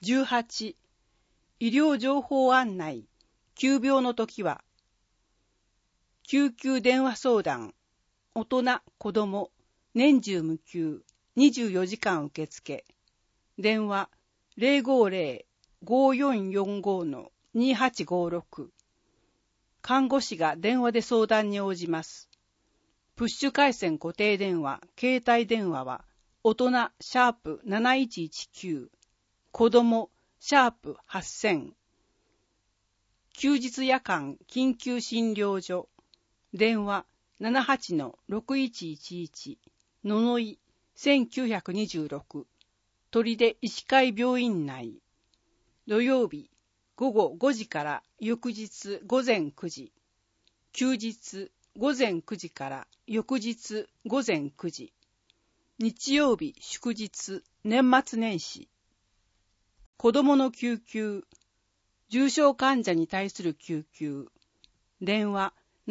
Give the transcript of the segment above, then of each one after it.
18、医療情報案内、急病の時は、救急電話相談、大人、子供、年中無休、24時間受付、電話050-5445-2856、看護師が電話で相談に応じます。プッシュ回線固定電話、携帯電話は、大人#7119、子供#8000、休日夜間緊急診療所、電話78-6111、ののい1926、砦医師会病院内、土曜日午後5時から翌日午前9時、休日午前9時から翌日午前9時、日曜日祝日年末年始、子供の救急、重症患者に対する救急、電話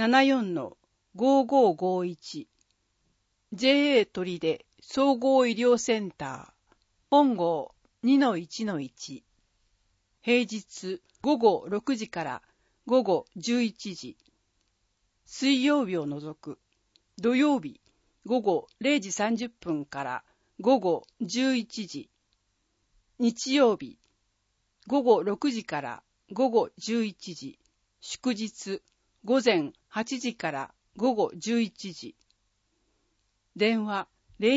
74-5551、JA 砦総合医療センター、本号 2-1-1、平日午後6時から午後11時、水曜日を除く、土曜日午後0時30分から午後11時、日曜日午後6時から午後11時、祝日午前8時から午後11時、電話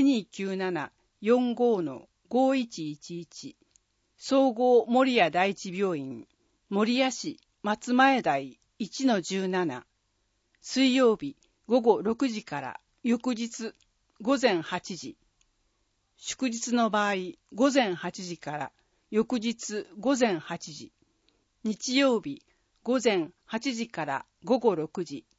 0297-45-5111、総合守谷第一病院、守谷市松前台 1-17、水曜日午後6時から翌日午前8時、祝日の場合午前8時から翌日午前8時、日曜日午前8時から午後6時、